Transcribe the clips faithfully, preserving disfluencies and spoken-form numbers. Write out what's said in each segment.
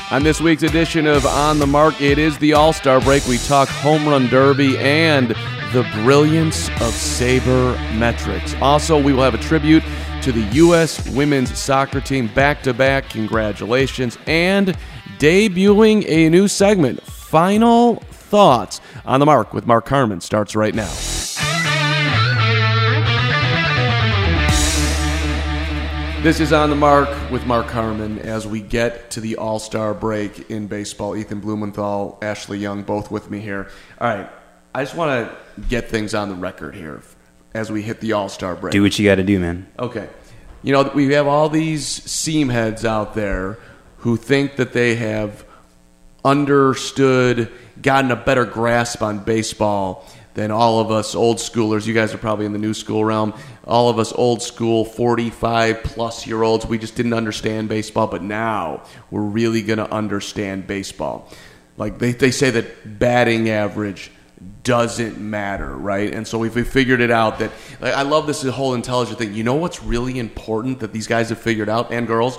On this week's edition of On the Mark, it is the All-Star break. We talk home run derby and the brilliance of sabermetrics. Also, we will have a tribute to the U S women's soccer team back-to-back. Congratulations. And debuting a new segment, Final Thoughts. On the Mark with Mark Carman starts right now. This is On the Mark with Mark Carman as we get to the All-Star break in baseball. Ethan Blumenthal, Ashley Young, both with me here. All right, I just want to get things on the record here as we hit the All-Star break. Do what you got to do, man. Okay. You know, we have all these seam heads out there who think that they have understood, gotten a better grasp on baseball than all of us old schoolers. You guys are probably in the new school realm. All of us old school, forty-five plus year olds, we just didn't understand baseball, but now we're really going to understand baseball. Like they, they say that batting average doesn't matter, right? And so we've we figured it out that, like, I love this whole intelligent thing. You know what's really important that these guys have figured out, and girls?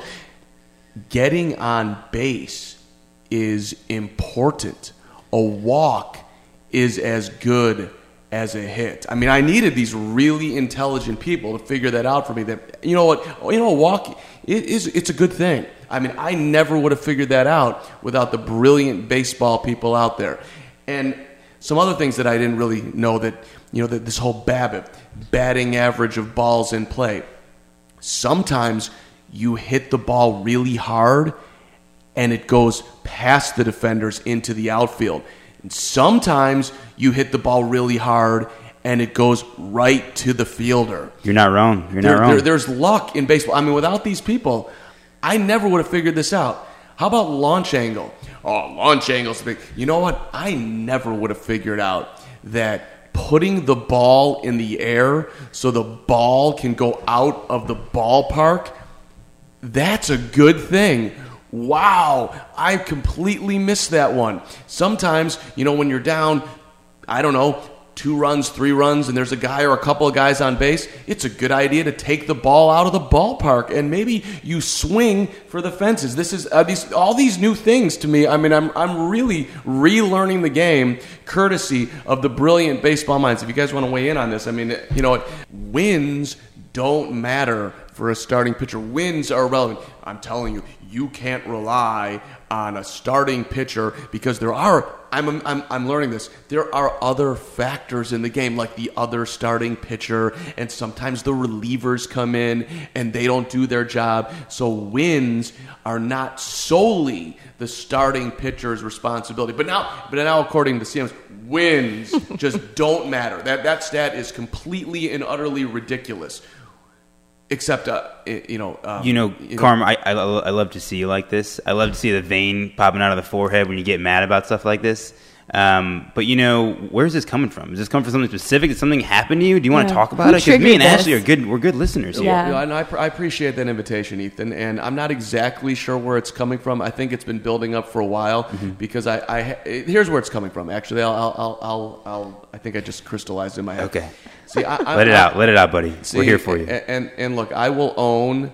Getting on base is important. A walk is as good as a hit. I mean, I needed these really intelligent people to figure that out for me. That, you know what, you know, a walk it is it's a good thing. I mean, I never would have figured that out without the brilliant baseball people out there. And some other things that I didn't really know, that, you know, that this whole BABIP, batting average of balls in play. Sometimes you hit the ball really hard and it goes past the defenders into the outfield. And sometimes you hit the ball really hard and it goes right to the fielder. You're not wrong. You're there, not wrong. There, there's luck in baseball. I mean, without these people, I never would have figured this out. How about launch angle? Oh, launch angle's big. You know what? I never would have figured out that putting the ball in the air so the ball can go out of the ballpark, that's a good thing. Wow, I completely missed that one. Sometimes, you know, when you're down, I don't know, two runs, three runs, and there's a guy or a couple of guys on base, it's a good idea to take the ball out of the ballpark, and maybe you swing for the fences. This is uh, these all these new things to me. I mean, I'm I'm really relearning the game, courtesy of the brilliant baseball minds. If you guys want to weigh in on this, I mean, you know what, wins don't matter for a starting pitcher. Wins are irrelevant. I'm telling you, you can't rely on a starting pitcher because there are, I'm, I'm, I'm learning this, there are other factors in the game, like the other starting pitcher, and sometimes the relievers come in and they don't do their job. So wins are not solely the starting pitcher's responsibility. But now, but now according to C Ms, wins just don't matter. That, that stat is completely and utterly ridiculous. Except, uh, you know... Um, you know, you Carm, know, I, I I love to see you like this. I love to see the vein popping out of the forehead when you get mad about stuff like this. Um, but, you know, where's this coming from? Is this coming from something specific? Did something happen to you? Do you want yeah. to talk about Who it? Because me and this? Ashley are good. We're good listeners here. Yeah. You know, and I, I appreciate that invitation, Ethan. And I'm not exactly sure where it's coming from. I think it's been building up for a while mm-hmm. because I, I... Here's where it's coming from, actually. I'll, I'll, I'll, I'll, I think I just crystallized in my head. Okay. See, I, I, Let it I, out. Let it out, buddy. See, We're here for you. And, and look, I will own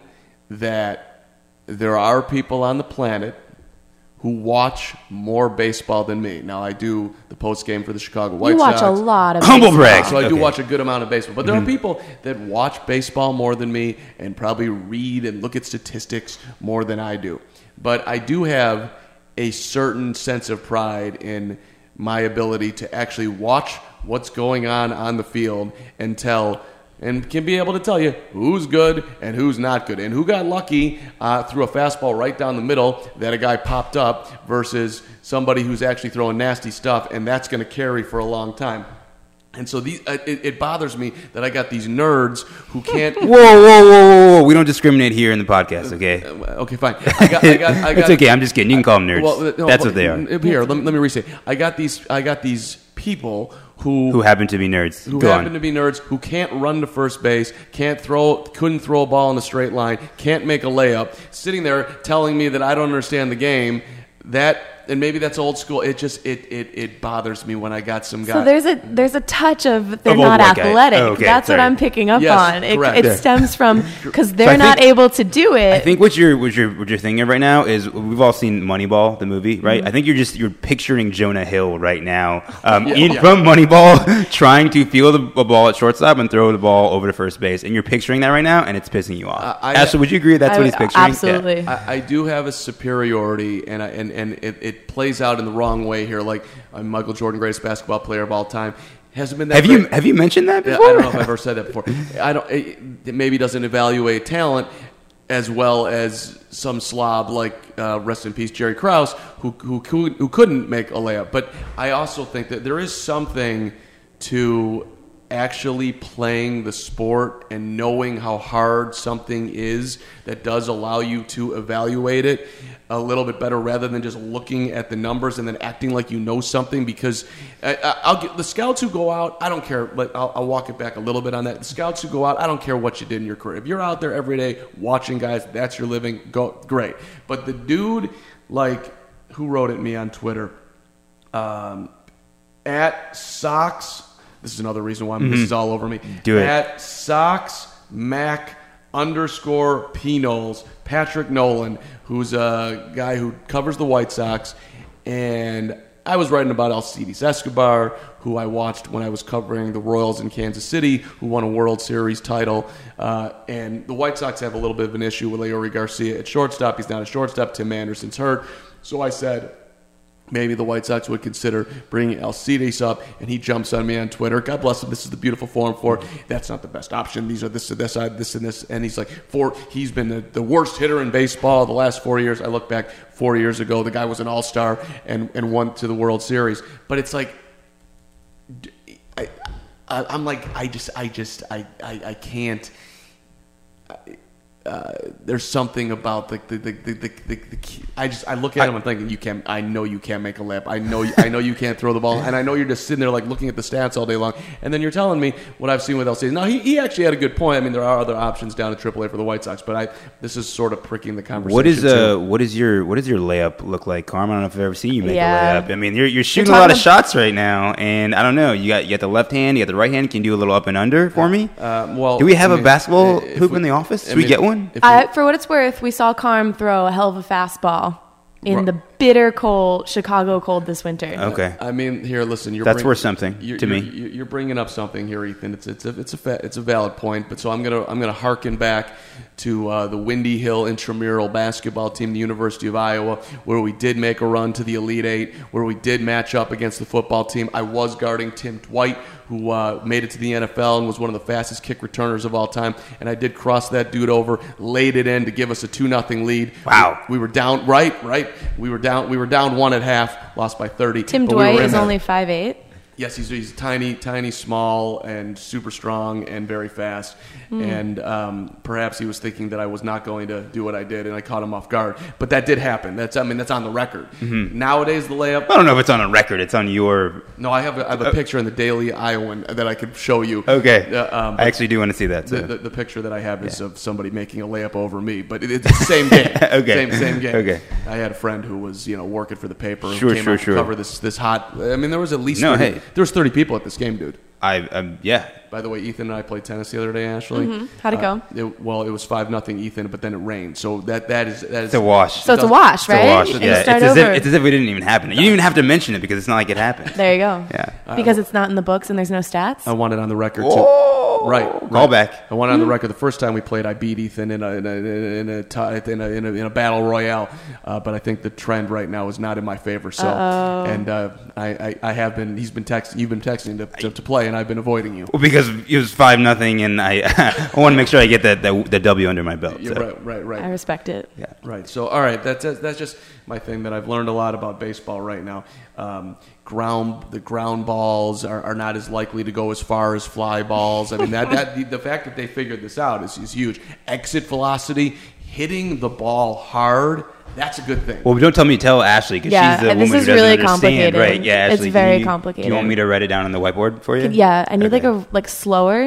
that there are people on the planet who watch more baseball than me. Now, I do the post game for the Chicago White you Sox. You watch a lot of Humble baseball. brag. So I do okay. watch a good amount of baseball. But there mm-hmm. are people that watch baseball more than me and probably read and look at statistics more than I do. But I do have a certain sense of pride in my ability to actually watch what's going on on the field and tell and can be able to tell you who's good and who's not good and who got lucky uh, through a fastball right down the middle that a guy popped up versus somebody who's actually throwing nasty stuff, and that's going to carry for a long time. And so these, uh, it, it bothers me that I got these nerds who can't. Whoa, whoa, whoa, whoa, whoa! We don't discriminate here in the podcast, okay? Uh, okay, fine. I got, I got, I got, it's okay. I'm just kidding. You can call them nerds. Well, no, That's but, what they are. Here, let me, let me restate. I got these. I got these people who who happen to be nerds. Who Go happen on. to be nerds who can't run to first base, can't throw, couldn't throw a ball in a straight line, can't make a layup, sitting there telling me that I don't understand the game. That and maybe that's old school. It just it it, it bothers me when I got some guy. So there's a there's a touch of they're Of not old white guy. athletic. Oh, okay, That's sorry. what I'm picking up Yes, on. It, correct. it Yeah. stems from because they're I not think- able to do it. I think what you're what you're what you're thinking of right now is we've all seen Moneyball, the movie, right? Mm-hmm. I think you're just you're picturing Jonah Hill right now, um, in, yeah. from Moneyball, trying to field the, a ball at shortstop and throw the ball over to first base, and you're picturing that right now, and it's pissing you off. Uh, I- Ashley, would you agree that's I what would- he's picturing? Yeah. absolutely. I, I do have a superiority, and I, and and it, it plays out in the wrong way here. Like I'm Michael Jordan, greatest basketball player of all time. Hasn't been that. Have you great. have you mentioned that Yeah, before? I don't know if I've ever said that before. I don't. It, it maybe doesn't evaluate talent as well as some slob like uh, rest in peace Jerry Krause, who who who who couldn't make a layup. But I also think that there is something to actually playing the sport and knowing how hard something is that does allow you to evaluate it a little bit better rather than just looking at the numbers and then acting like you know something. Because I, I- I'll get the scouts who go out, I don't care, but I'll, I'll walk it back a little bit on that. The scouts who go out, I don't care what you did in your career. If you're out there every day watching guys, that's your living, go great. But the dude, like, who wrote at me on Twitter, um, at Sox. This is another reason why this is all over me. Do it. At Sox Mac underscore P Knowles, Patrick Nolan, who's a guy who covers the White Sox, and I was writing about Alcides Escobar, who I watched when I was covering the Royals in Kansas City, who won a World Series title. Uh, and the White Sox have a little bit of an issue with Leori Garcia at shortstop. He's not a shortstop. Tim Anderson's hurt. So I said, maybe the White Sox would consider bringing Alcides up, and he jumps on me on Twitter. God bless him. This is the beautiful forum for it. That's not the best option. These are this and this, uh, this and this. And he's like, four, he's been the, the worst hitter in baseball the last four years. I look back four years ago. The guy was an all-star and, and won to the World Series. But it's like, I, I, I'm like, I just, I just, I, I, I can't. Uh, there's something about the the, the, the, the, the, the I just I look at I, him and thinking, you can't. I know you can't make a lap. I know you, I know you can't throw the ball, and I know you're just sitting there like looking at the stats all day long, and then you're telling me what I've seen with Alcides. Now he, he actually had a good point. I mean, there are other options down at triple A for the White Sox, but I this is sort of pricking the conversation. What is too. uh what is your what does your layup look like, Carm? I don't know if I've ever seen you make Yeah. a layup. I mean, you're you're shooting You're a lot of talking shots right now, and I don't know. You got you got the left hand, you got the right hand. Can you do a little up and under for me? Uh, well, do we have I a mean, basketball if hoop we- in the office? I Should we mean, get one? if we- Uh, for what it's worth, we saw Carm throw a hell of a fastball in Right. the bitter cold Chicago cold this winter. Okay. I mean, here, listen. You're That's bring- worth something you're, to you're, me. You're, you're bringing up something here, Ethan. It's it's a it's a fa- it's a valid point. But so I'm gonna I'm gonna harken back to uh, the Windy Hill intramural basketball team, the University of Iowa, where we did make a run to the Elite Eight, where we did match up against the football team. I was guarding Tim Dwight, who uh, made it to the N F L and was one of the fastest kick returners of all time. And I did cross that dude over, laid it in to give us a two nothing lead. Wow. We, we were down, right, right. We were down. We were down one at half, lost by thirty. Tim but we Dwight were in is there. only five eight. Yes, he's, he's tiny, tiny, small, and super strong and very fast. And um, perhaps he was thinking that I was not going to do what I did, and I caught him off guard. But that did happen. That's I mean that's on the record. Nowadays, the layup. I don't know if it's on a record. It's on your. No, I have a, I have a picture in the Daily Iowan that I could show you. Okay. Uh, um, I actually do want to see that. The, So. the, the picture that I have is of somebody making a layup over me, but it, it's the same game. Okay. Same same game. Okay. I had a friend who was you know working for the paper. Sure, who came sure, out to sure. cover this this hot. I mean, there was at least No, thirty, hey. there was thirty people at this game, dude. I um, yeah. By the way, Ethan and I played tennis the other day, Ashley. How'd it Uh, go? it, well, it was five nothing Ethan, but then it rained. So that that is that is It's a wash. So it's a doesn't- wash, It's a right? wash. And Yeah. you start It's as, over. if, it's as if it didn't even happen. You didn't even have to mention it because it's not like it happened. There you go. Yeah. Because it's not in the books and there's no stats. I want it on the record too. Oh, Right, Call right. back. I want it on the record. The first time we played, I beat Ethan in a in a in a tie- in a, in a, in a battle royale. Uh, but I think the trend right now is not in my favor. So, Uh-oh. and uh, I, I I have been. He's been texting. You've been texting to, to, to play, and I've been avoiding you. Well, because it was five nothing, and I I want to make sure I get that the, the W under my belt. You're so. right, right, right. I respect it. Yeah. Right. So, all right. That's that's just my thing that I've learned a lot about baseball right now. Um, ground the ground balls are, are not as likely to go as far as fly balls. I mean that that the, the fact that they figured this out is, is huge. Exit velocity, hitting the ball hard. That's a good thing. Well, don't tell me. Tell Ashley because Yeah, she's the and woman this is who doesn't really understand. complicated. Right? Yeah, It's Ashley. very do you, complicated. Do you want me to write it down on the whiteboard for you? Yeah, I need Okay. like a like slower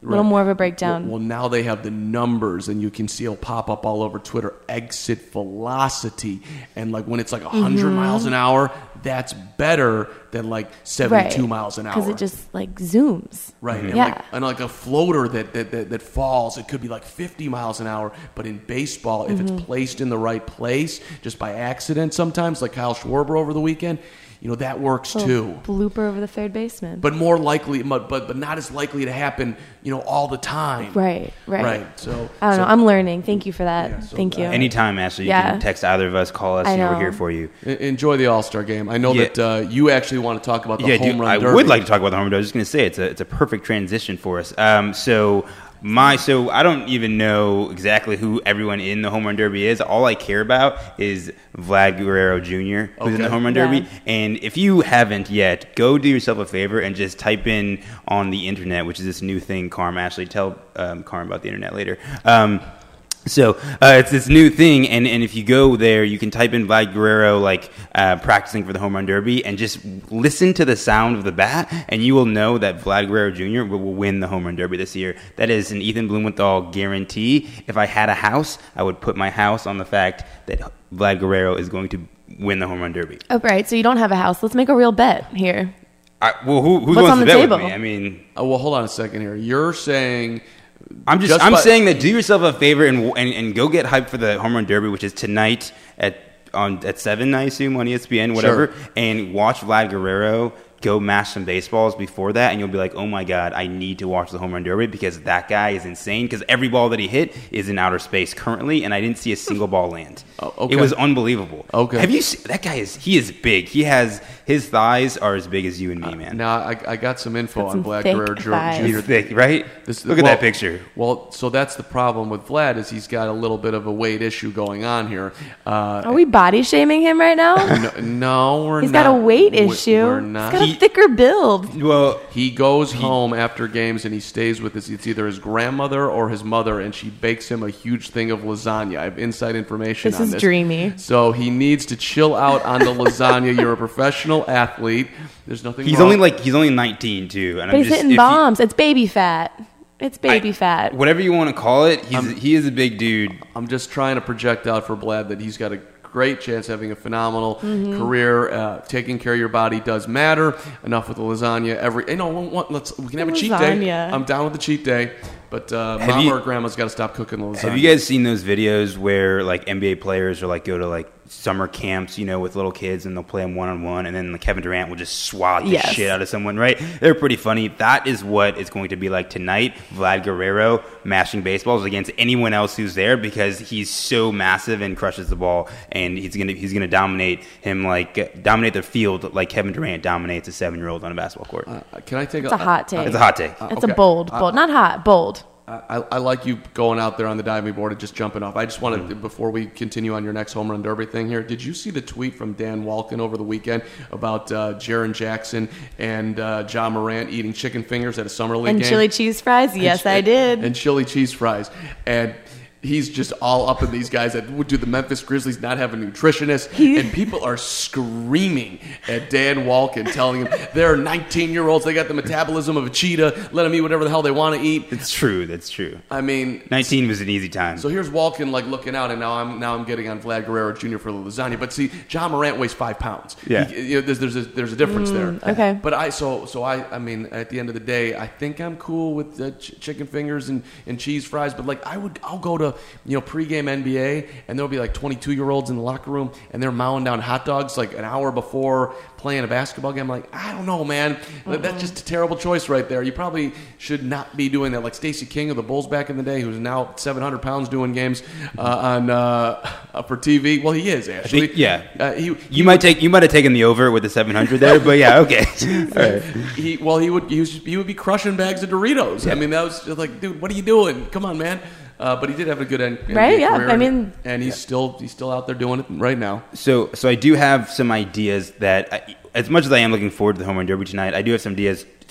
A little more of a breakdown. Well, well, now they have the numbers, and you can see it'll pop up all over Twitter. Exit velocity, and like when it's like one hundred Mm-hmm. miles an hour, that's better than like seventy-two Right. miles an hour. Because it just like zooms. Right, and, Yeah. like, and like a floater that, that, that, that falls, it could be like fifty miles an hour. But in baseball, if Mm-hmm. it's placed in the right place, just by accident sometimes, like Kyle Schwarber over the weekend, you know, that works too. Blooper over the third baseman. But more likely, but, but but not as likely to happen, you know, all the time. right, right. Right, so... I don't so know. I'm learning. Thank you for that. Yeah, so Thank you. Anytime, Ashley, you Yeah. can text either of us, call us, I you know, we're know. here for you. en- Enjoy the All-Star game. I know Yeah. that uh, you actually want to talk about the Yeah, home dude, run I derby. would like to talk about the home run derby. I was just going to say it's a it's a perfect transition for us. Um, so my so I don't even know exactly who everyone in the home run derby is. All I care about is Vlad Guerrero Junior, who's in the Okay. home run Yeah. derby. And if you haven't yet, go do yourself a favor and just type in on the internet, which is this new thing. Carm, Ashley, tell um, Carm about the internet later. Um, So uh, it's this new thing, and, and if you go there, you can type in Vlad Guerrero like uh, practicing for the home run derby, and just listen to the sound of the bat, and you will know that Vlad Guerrero Junior will, will win the home run derby this year. That is an Ethan Blumenthal guarantee. If I had a house, I would put my house on the fact that Vlad Guerrero is going to win the home run derby. Oh, right. So you don't have a house. Let's make a real bet here. I, well, who, who What's wants on to the bet table? with me? I mean, Oh, well, hold on a second here. You're saying... I'm just, Just I'm by- saying that do yourself a favor and, and and go get hyped for the home run derby, which is tonight at on at seven, I assume, on E S P N, whatever, Sure. and watch Vlad Guerrero go mash some baseballs before that, and you'll be like, oh my god, I need to watch the home run derby because that guy is insane. Because every ball that he hit is in outer space currently, and I didn't see a single ball land. Oh, okay. It was unbelievable. Okay. Have you seen that guy? Is he is big? He has his thighs are as big as you and me, man. Now, I, I got some info Got on some Vlad thick Guerrero Ju- thighs. Junior He's thick, right? This- Look at well- that picture. Well, so that's the problem with Vlad is he's got a little bit of a weight issue going on here. Uh, Are we body shaming him right now? no, no, we're He's not. got a weight We- issue. We're He's not. got a He- thicker build. Well, He goes home after games and he stays with his. It's either his grandmother or his mother, and she bakes him a huge thing of lasagna. I have inside information This on is this. dreamy. So he needs to chill out on the lasagna. You're a professional athlete. There's nothing. he's wrong. only like he's only nineteen too, and But I'm he's just, hitting if he- bombs. It's baby fat. It's baby I- fat. whatever you want to call it. He's he is a big dude. I'm just trying to project out for Vlad that he's got a great chance of having a phenomenal Mm-hmm. career. Uh, taking care of your body does matter. Enough with the lasagna. Every you know, what, let's we can have a cheat day. Lasagna. I'm down with the cheat day, but uh, Have mom you- or grandma's got to stop cooking the lasagna. Have you guys seen those videos where like N B A players are like go to like summer camps, you know, with little kids, and they'll play them one on one, and then like, Kevin Durant will just swat the Yes. shit out of someone, right? They're pretty funny. That is what it's going to be like tonight. Vlad Guerrero mashing baseballs against anyone else who's there because he's so massive and crushes the ball, and he's gonna he's gonna dominate him like dominate the field like Kevin Durant dominates a seven year old on a basketball court. Uh, can I take It's a hot take. it's a hot take. It's okay. a bold, Uh, bold. Not hot, bold. I, I like you going out there on the diving board and just jumping off. I just wanted, Mm. to, before we continue on your next home run derby thing here, did you see the tweet from Dan Walken over the weekend about uh, Jaron Jackson and uh, John Morant eating chicken fingers at a summer league And game? chili cheese fries? Yes, I did. And chili cheese fries. And he's just all up in these guys that do the Memphis Grizzlies not have a nutritionist, He- and people are screaming at Dan Walken, telling him they're nineteen-year-olds, they got the metabolism of a cheetah, let them eat whatever the hell they want to eat. It's true. That's true. I mean, nineteen was an easy time. so here's Walken like looking out, and now I'm now I'm getting on Vlad Guerrero Junior for the lasagna. But see, John Morant weighs five pounds. Yeah. He- you know, there's there's a, there's a difference there. okay. But I so so I I mean at the end of the day, I think I'm cool with uh, ch- chicken fingers and, and cheese fries. But like I would I'll go to you know pregame N B A, and there'll be like twenty-two year olds in the locker room, and they're mowing down hot dogs like an hour before playing a basketball game. I'm like, I don't know, man. That's just a terrible choice right there. You probably should not be doing that. Like Stacey King of the Bulls back in the day, who's now seven hundred pounds doing games uh, on uh, for T V. Well, he is actually. think- yeah. Uh, he, You might take you might have taken the over with the seven hundred there, but yeah, okay. All right. he well he would he, was, he would be crushing bags of Doritos. I mean that was just like, dude, what are you doing? Come on, man. Uh, but he did have a good N- N B A Right, yeah. career, I mean- and he's still he's still out there doing it right now. So so I do have some ideas that I, as much as I am looking forward to the home run derby tonight, I do have some ideas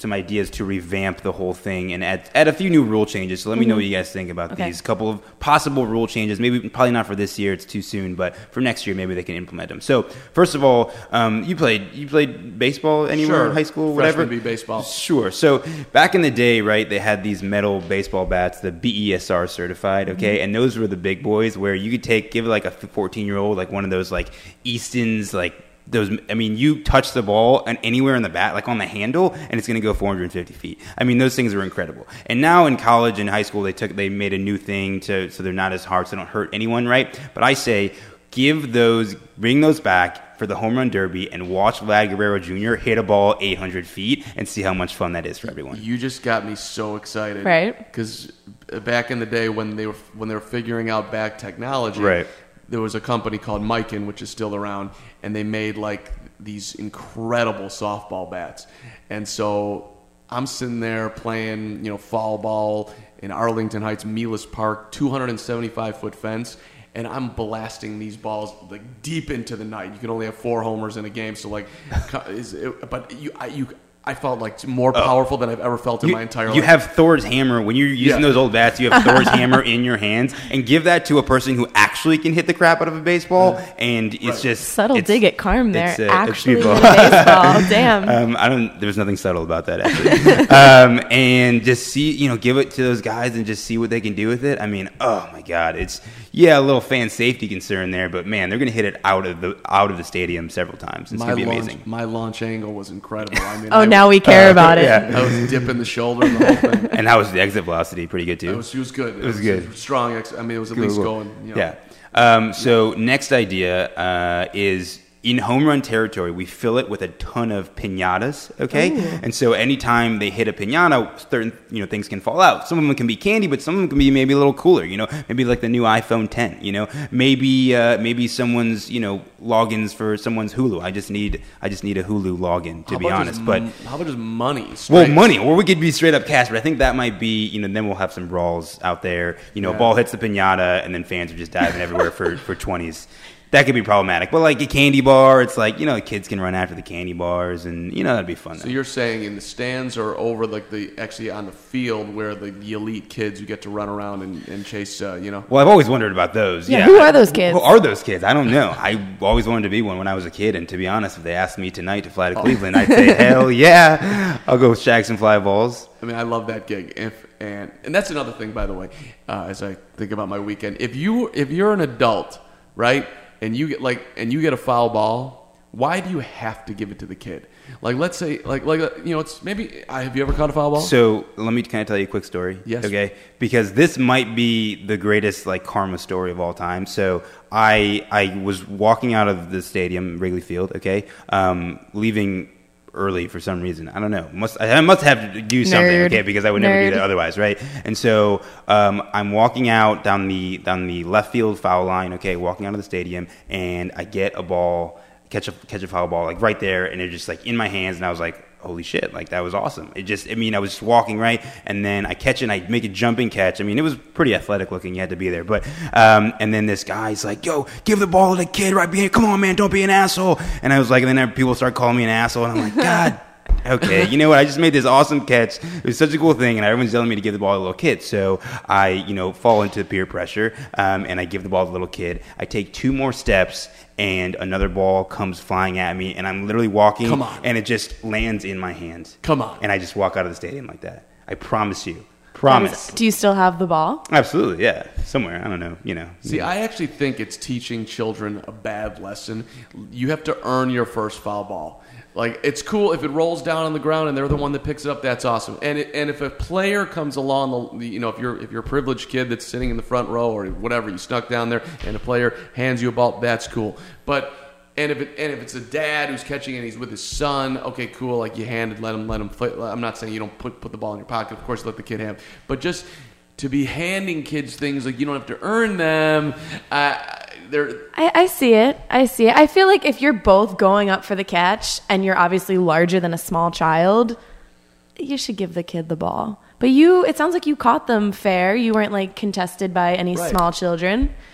some ideas to revamp the whole thing and add, add a few new rule changes. So let me know what you guys think about Okay. these couple of possible rule changes. Maybe probably not for this year; it's too soon. But for next year, maybe they can implement them. So first of all, um, you played you played baseball anywhere Sure. in high school, whatever. Freshman B baseball. Sure. So back in the day, right, they had these metal baseball bats, the B E S R certified, okay, and those were the big boys where you could take, give like a fourteen year old like one of those like Easton's like. Those, I mean, you touch the ball and anywhere in the bat, like on the handle, and it's going to go four hundred fifty feet. I mean, those things are incredible. And now in college and high school, they took, they made a new thing to, so they're not as hard, so they don't hurt anyone, right? But I say, give those, bring those back for the home run derby and watch Vlad Guerrero Junior hit a ball eight hundred feet and see how much fun that is for everyone. You just got me so excited, Right. Because back in the day when they were when they were figuring out bag technology, Right. there was a company called Miken, which is still around, and they made like these incredible softball bats. And so I'm sitting there playing, you know, foul ball in Arlington Heights, Milas Park, two hundred seventy-five foot fence, and I'm blasting these balls like deep into the night. You can only have four homers in a game, so like, is it, but you, I, you. I felt like more powerful than I've ever felt in You, my entire you life. have Thor's hammer. When you're using Yeah. those old bats, you have Thor's hammer in your hands, and give that to a person who actually can hit the crap out of a baseball. And it's Right. just Subtle it's- dig at Carm there. it's, uh, it's Actually, beautiful. in a baseball. Damn. Um, I don't. There was nothing subtle about that actually. um, and just see, you know, give it to those guys and just see what they can do with it. I mean, oh my God, it's yeah, a little fan safety concern there, but man, they're going to hit it out of the out of the stadium several times. It's my going to be launch, amazing. my launch angle was incredible. I mean, oh, I, now we care about it. yeah. I was dipping the shoulder and the whole thing. And how was the exit velocity? Pretty good too. It was, it was good. It, was good. Strong. Ex- I mean, it was at Cool, least cool. going. You know. Yeah. Um, so next idea uh, is in home run territory, we fill it with a ton of piñatas, okay? Ooh. And so anytime they hit a piñata, certain you know things can fall out. Some of them can be candy, but some of them can be maybe a little cooler, you know, maybe like the new iPhone ten, you know, maybe uh, maybe someone's you know logins for someone's Hulu. I just need I just need a Hulu login to How be about honest, just but. m- how about just money? Well, straight? money, or we could be straight up cash, but I think that might be, you know, then we'll have some brawls out there. You know, Yeah. a ball hits the piñata, and then fans are just diving everywhere for, for twenties. That could be problematic. But like a candy bar, it's like, you know, kids can run after the candy bars, and, you know, that'd be fun. So then. you're saying in the stands or over like the actually on the field where the, the elite kids who get to run around and, and chase, uh, you know? Well, I've always wondered about those. Yeah, Yeah, who are those kids? Who are those kids? I don't know. I always wanted to be one when I was a kid, and to be honest, if they asked me tonight to fly to Cleveland, I'd say, hell yeah, I'll go shag some fly balls. I mean, I love that gig. If and and that's another thing, by the way, uh, as I think about my weekend. If you if you're an adult, right, and you get like and you get a foul ball, why do you have to give it to the kid? Like, let's say, like like uh, you know, it's maybe. Uh, have you ever caught a foul ball? So let me kind of tell you a quick story. Yes. Okay. Because this might be the greatest like karma story of all time. So I I was walking out of the stadium, Wrigley Field. Okay. Um, leaving early for some reason. I don't know. Must I must have to do something. Nerd. Okay. Because I would never Nerd. do that otherwise, right? And so um, I'm walking out down the down the left field foul line. Okay. Walking out of the stadium, and I get a ball. Catch a catch a foul ball like right there, and it just like in my hands, and I was like, "Holy shit!" Like that was awesome. It just, I mean, I was just walking right, and then I catch it, and I make a jumping catch. I mean, it was pretty athletic looking. You had to be there, but um, and then this guy's like, "Yo, give the ball to the kid right behind. Come on, man, don't be an asshole." And I was like, and then people start calling me an asshole, and I'm like, God. Okay, you know what? I just made this awesome catch. It was such a cool thing, and everyone's telling me to give the ball to a little kid. So I, you know, fall into peer pressure, um, and I give the ball to the little kid. I take two more steps, and another ball comes flying at me, and I'm literally walking, Come on. and it just lands in my hands. Come on. And I just walk out of the stadium like that. I promise you. Promise. Do you still have the ball? Absolutely, yeah. Somewhere, I don't know, you know. See, I actually think it's teaching children a bad lesson. You have to earn your first foul ball. Like, it's cool if it rolls down on the ground and they're the one that picks it up. That's awesome. And it, and if a player comes along, the you know, if you're if you're a privileged kid that's sitting in the front row or whatever, you snuck down there, and a player hands you a ball, that's cool. But and if it and if it's a dad who's catching and he's with his son, okay, cool. Like you hand it, let him let him play. I'm not saying you don't put put the ball in your pocket. Of course, let the kid have. But just to be handing kids things like you don't have to earn them. Uh, they're I, I see it. I see it. I feel like if you're both going up for the catch and you're obviously larger than a small child, you should give the kid the ball. But you, it sounds like you caught them fair. You weren't like contested by any Right. small children.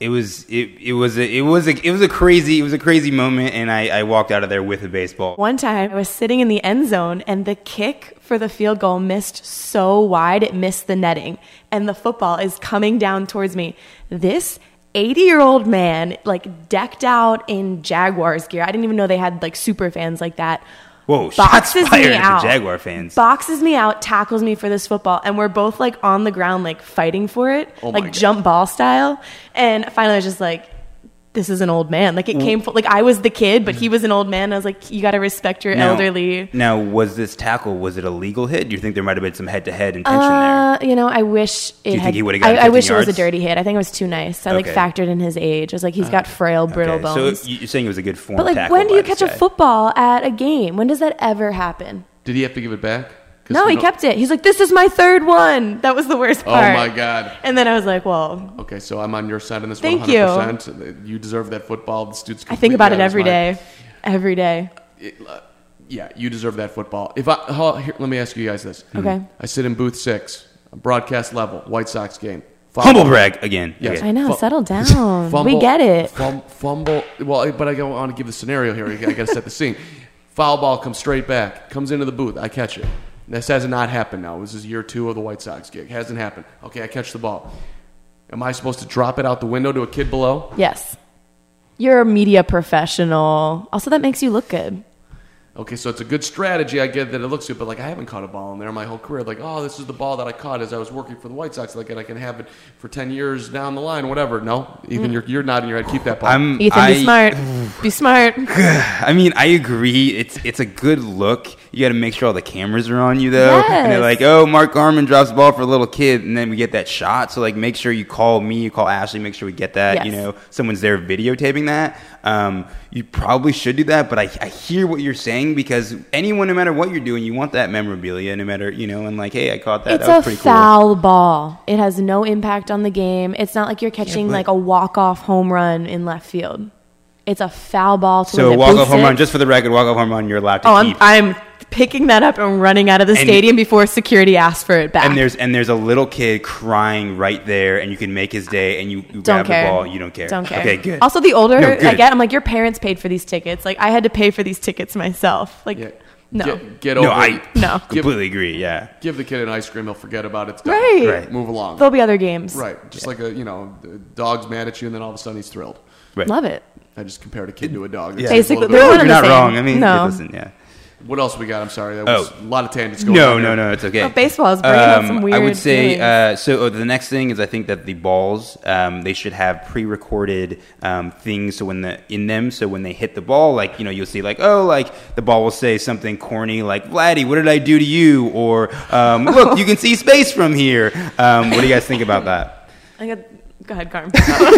it was it, it was a, it was a, it was a crazy it was a crazy moment, and I, I walked out of there with a baseball. One time I was sitting in the end zone and the kick for the field goal missed so wide it missed the netting, and the football is coming down towards me. This eighty-year-old man, like decked out in Jaguars gear. I didn't even know they had like super fans like that. Whoa, shots Boxes fired me at out. the Jaguar fans. Boxes me out, tackles me for this football, and we're both like on the ground, like fighting for it, Oh my like God. jump ball style. And finally, I was just like, "This is an old man." Like it came, full, like I was the kid, but he was an old man. I was like, "You got to respect your Now- elderly." Now, was this tackle, was it a legal hit? Do you think there might have been some head-to-head intention Uh, you know, I wish it you had. think he would've gotten I, I wish fifteen it was a yards? dirty hit. I think it was too nice. I like Okay. factored in his age. I was like, he's got frail, there? brittle Okay, bones. So you're saying it was a good form but like, tackle when do you by this catch a guy. football at a game? When does that ever happen? Did he have to give it back? 'Cause No, we he don't- kept it. He's like, "This is my third one." That was the worst Oh part. my God. And then I was like, "Well, Okay, so I'm on your side on this Thank one hundred percent. You deserve that football. The student's I think about it completely every out of his day, every day." mind. It, uh, yeah, you deserve that football. If I oh, here, let me ask you guys this. Okay. I sit in booth six, broadcast level, White Sox game. Humble brag again. Yes. Okay. I know. Fu- settle down. Fumble, we get it. Fum, fumble. Well, but I go on to give the scenario here. I got to set the scene. Foul ball comes straight back, comes into the booth. I catch it. This has not happened now. This is year two of the White Sox gig. Hasn't happened. Okay, I catch the ball. Am I supposed to drop it out the window to a kid below? Yes. You're a media professional. Also, that makes you look good. Okay, so it's a good strategy. I get that it looks good, but like I haven't caught a ball in there my whole career. Like, oh, this is the ball that I caught as I was working for the White Sox. Like, and I can have it for ten years down the line, whatever. No, Ethan, you're you're nodding your head. Keep that ball. I'm, Ethan, I, be smart. Be smart. I mean, I agree. It's it's a good look. You got to make sure all the cameras are on you, though. And they're Yes. like, oh, Mark Garman drops the ball for a little kid, and then we get that shot. So, like, make sure you call me, you call Ashley, make sure we get that. Yes. You know, someone's there videotaping that. Um, you probably should do that, but I, I hear what you're saying because anyone, no matter what you're doing, you want that memorabilia, no matter, you know, and like, hey, I caught that. It's that was a pretty foul ball. It has no impact on the game. It's not like you're catching but- like a walk-off home run in left field. It's a foul ball. To cool. So, was it, walk booth off home run, six? just for the record, walk off home run, you're allowed to Oh, I'm keep. I'm picking that up and running out of the And- stadium before security asks for it back. And there's and there's a little kid crying right there, and you can make his day, and you, you Don't grab care. the ball. You don't care. Don't care. Okay, good. Also, the older No, I good. get, I'm like, your parents paid for these tickets. Like, I had to pay for these tickets myself. Like, Yeah. no, Get, get over no, I it. no. completely agree. Yeah. Give the kid an ice cream. He'll forget about it. It's done. Right. Right. Move along. There'll be other games. Right. Just like a, you know, the dog's mad at you, and then all of a sudden he's thrilled. Right. Love it. I just compared a kid to a dog. Yeah. It seems a Basically, little they're bit- one You're and the not same. wrong. I mean, No. listen, yeah. What else we got? I'm sorry. That was Oh. a lot of tangents going No, on. no, here. no, it's okay. Oh, baseball is bringing out Um, some weird I would say feelings. uh, so. Oh, the next thing is I think that the balls um, they should have pre-recorded um, things so when the in them so when they hit the ball, like you know, you'll see like oh, like the ball will say something corny like Vladdy, what did I do to you? Or um, look, you can see space from here. Um, what do you guys think about that? I got, go ahead, Carm.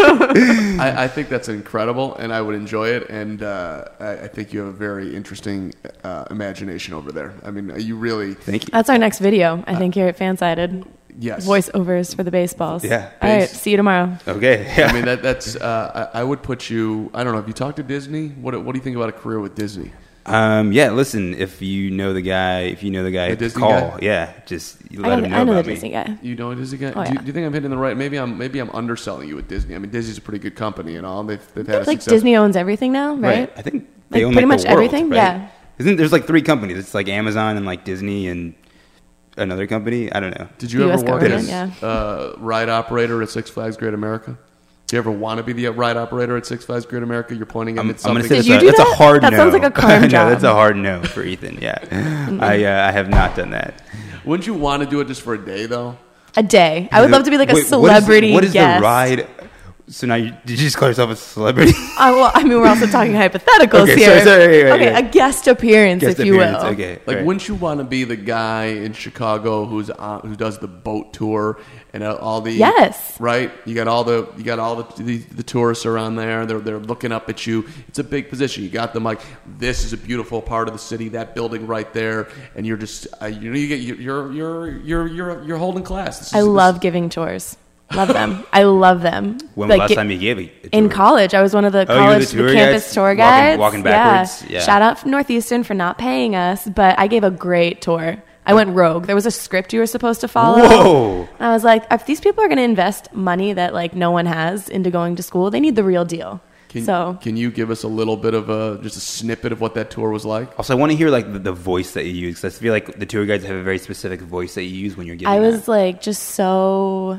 I, I think that's incredible, and I would enjoy it. And uh, I, I think you have a very interesting uh, imagination over there. I mean, you really, Thank you. That's our next video, I think, here at Fansided. yes. Voiceovers for the baseballs. Yeah. All right. Base. See you tomorrow. Okay. I mean, that that's. Uh, I, I would put you. I don't know. Have you talked to Disney? What What do you think about a career with Disney? Um, yeah, listen, if you know the guy, if you know the guy, The Disney call. guy? Yeah, just I let know, him know I know about the me. Disney guy. You know a Disney guy? Oh, do, you, yeah. do you think I'm hitting the right? Maybe I'm. Maybe I'm underselling you with Disney. I mean, Disney's a pretty good company and all. They've they've had a Like success. Disney owns everything now, right? I think they Like, own pretty like, much the world, everything? right? Yeah. Isn't there's like three companies? It's like Amazon and like Disney and another company. I don't know. Did you U S ever work government, as yeah. uh, ride operator at Six Flags Great America? Do you ever want to be the ride operator at Six Flags Great America? You're pointing I'm, at I'm something. gonna say Did that's, you a, do that's that? a hard That no. sounds like a Carm no, job. that's a hard no for Ethan. Yeah, I uh, I have not done that. Wouldn't you want to do it just for a day though? A day. I would love to be like a Wait, celebrity What is, guest. what is the ride? So now you, did you just call yourself a celebrity? Uh, well, I mean, we're also talking hypotheticals Okay, here. sorry, sorry, right, okay, right. a guest appearance, Guest if you appearance, will. Okay, Like, right. wouldn't you want to be the guy in Chicago who's on, who does the boat tour and all the Yes. right? You got all the you got all the the, the tourists around there. They're they're looking up at you. It's a big position. You got them like this is a beautiful part of the city. That building right there, and you're just uh, you know you get you're you're you're you're you're holding class. This is, I this- love giving tours. Love them. I love them. When was Like, the last get- time you gave it? in college, I was one of the Oh, you were college, the the, tour campus guides? tour Walking- guides. walking backwards? Yeah. Shout out Northeastern for not paying us, but I gave a great tour. I went rogue. There was a script you were supposed to follow. Whoa. And I was like, if these people are going to invest money that like no one has into going to school, they need the real deal. Can, so can you give us a little bit of a just a snippet of what that tour was like? Also, I want to hear like the, the voice that you use. 'Cause I feel like the tour guides have a very specific voice that you use when you're giving I was that. like just so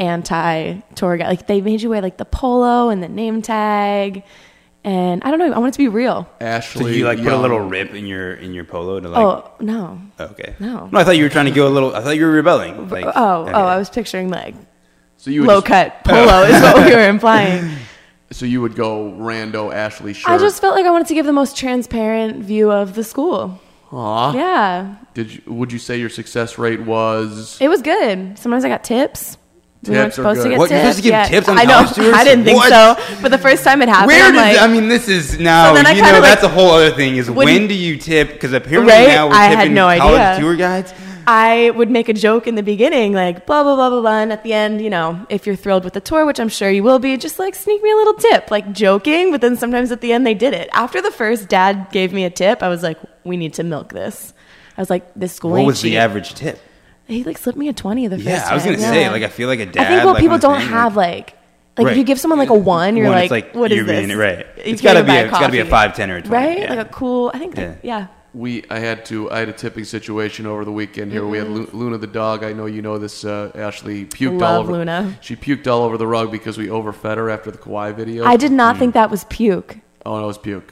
anti tour guide. Like they made you wear like the polo and the name tag. And I don't know. I want it to be real. Ashley, So you like put a Young. little rip in your in your polo to like. Oh no. Okay. No. No, I thought you were trying to go a little. I thought you were rebelling. Like, oh, okay. oh, I was picturing like So you would low just- cut polo is what we were implying. So you would go rando Ashley shirt. I just felt like I wanted to give the most transparent view of the school. Aw. Yeah, Did you, would you say your success rate was? it was good. Sometimes I got tips. We Tips weren't are supposed good. to get What, you're tips. supposed to give yeah. tips on I know. college tours? I didn't think What? so. But the first time it happened, Where I'm does like, I mean? This is now. So then I you kinda, know, like, that's a whole other thing. Is when wouldn't- do you tip? Because apparently Right? now we're I had tipping no college idea. tour guides. I would make a joke in the beginning, like blah blah blah blah blah, and at the end, you know, if you're thrilled with the tour, which I'm sure you will be, just like sneak me a little tip, like joking. But then sometimes at the end, they did it. After the first dad gave me a tip, I was like, we need to milk this. I was like, this school What ain't was the cheap. average tip? He like slipped me a twenty the first Yeah, time. I was gonna yeah. say. Like, I feel like a dad. I think what like, people on the don't thing, have like, like, like Right. if you give someone like a one, you're one, like, it's like what is you're this? being- right. You It's can't gotta even be buy a- it's gotta be a coffee. five, ten, or a twenty, right? yeah. Like a cool. I think. Yeah. That, yeah. We I had to I had a tipping situation over the weekend here. We had Lu- Luna the dog. I know you know this. Uh, Ashley puked all Love over Luna. She puked all over the rug because we overfed her after the Kawhi video. I did not think that was puke. Oh no, it was puke.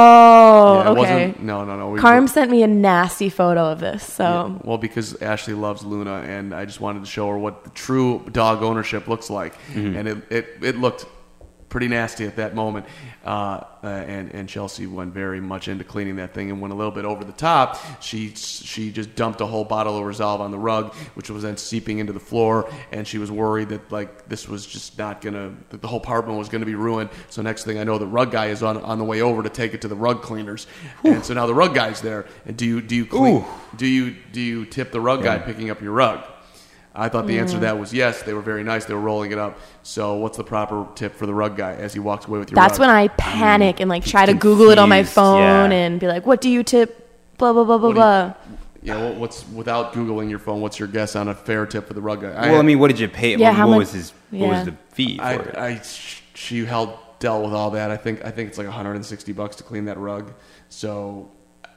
Oh, Yeah, it okay. wasn't- no, no, no. We, Carm sent me a nasty photo of this, so Yeah, well, because Ashley loves Luna, and I just wanted to show her what the true dog ownership looks like, and it, it it looked pretty nasty at that moment. Uh, uh, and and Chelsea went very much into cleaning that thing and went a little bit over the top. She she just dumped a whole bottle of Resolve on the rug, which was then seeping into the floor, and she was worried that like this was just not gonna that the whole apartment was gonna be ruined. So next thing I know, the rug guy is on on the way over to take it to the rug cleaners, and so now the rug guy's there. And do you do you clean, Ooh. do you do you tip the rug guy picking up your rug? I thought the answer to that was yes. They were very nice. They were rolling it up. So what's the proper tip for the rug guy as he walks away with your that's rug? when I panic and like try to Google it on my confused, phone yeah. and be like, "What do you tip?" Blah blah blah blah What do you- blah. Yeah, well, what's without Googling your phone? What's your guess on a fair tip for the rug guy? Well, I mean, what did you pay? Yeah, what how what much- was his? What yeah. was the fee for I, it? I, she held dealt with all that. I think I think it's like one hundred sixty bucks to clean that rug. So,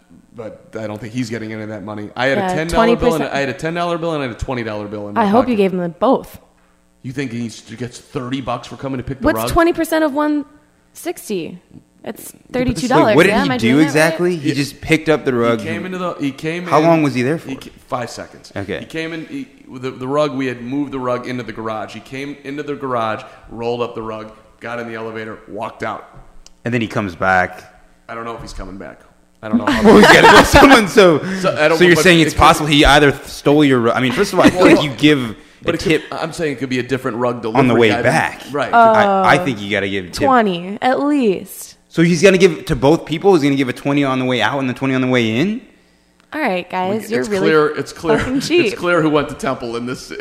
but I don't think he's getting any of that money. I had Yeah, a ten dollar bill. And twenty percent. I had a ten dollar bill and I had a twenty dollar bill in my I hope you pocket. gave them both. You think he gets thirty bucks for coming to pick the What's rug? twenty percent of one sixty? It's thirty two Wait, dollars. what did yeah? Am he I do doing that exactly? right? He just picked up the rug. He came into the. He came. How in, long was he there for? He, ca- five seconds. Okay. He came in. He, the, the rug. We had moved the rug into the garage. He came into the garage, rolled up the rug, got in the elevator, walked out. and then he comes back. I don't know if he's coming back. I don't know. How Well, he's got to go someone. So, So, I don't- so you're but saying it it's could- possible he either stole your. rug. I mean, first of all, I feel Well, like you give But a it could, tip I'm saying it could be a different rug delivery on the way guy. back. Right. I, I think you got to give a tip. Twenty at least. So he's going to give to both people. He's going to give a twenty on the way out and the twenty on the way in. All right, guys, you're it's really clear. It's clear. fucking cheap. It's clear who went to Temple in this.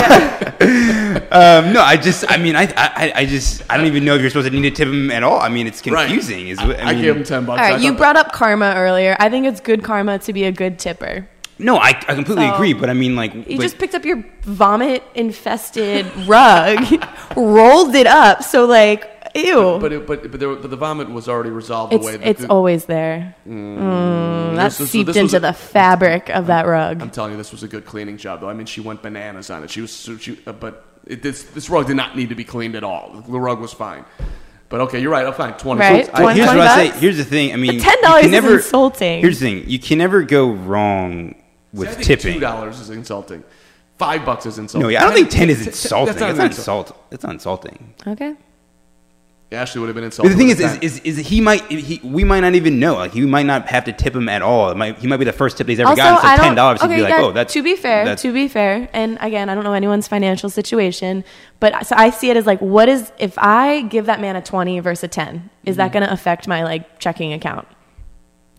Um, no, I just, I mean, I, I, I just, I don't even know if you're supposed to need to tip him at all. I mean, it's Right. confusing. Is I, what- I, I mean, gave him ten bucks. All I right, you thought brought up karma earlier. I think it's good karma to be a good tipper. No, I, I completely So, agree. But I mean, like, You but- just picked up your vomit infested rug, rolled it up. So like, ew. But it, but but, there, but the vomit was already resolved it's away. The- it's the- always there. Mm, that This was- seeped this was into a- the fabric of that rug. I'm telling you, this was a good cleaning job, though. I mean, she went bananas on it. She was, so- she, uh, but it, this this rug did not need to be cleaned at all. The rug was fine. But okay, you're right. I'm fine. Twenty. Right, So Well, twenty here's what I say. bucks? Here's the thing. I mean, ten you dollars can is never- insulting. Here's the thing. You can never go wrong with I think tipping. two dollars is insulting. Five bucks is insulting. No, I don't think ten is T- t- insulting. That's not It's an not insult. insult. It's not insulting. Okay. Ashley would have been But insulted. the thing is, with is, that. is, is he might he, we might not even know. Like he might not have to tip him at all. It might, he might be the first tip that he's ever Also, gotten. I So don't. ten dollars, he'd okay, be like, yeah, oh, that's to be fair. that's- To be fair, and again, I don't know anyone's financial situation, but so I see it as like, what is if I give that man a twenty versus a ten? Is Mm-hmm. that going to affect my like checking account?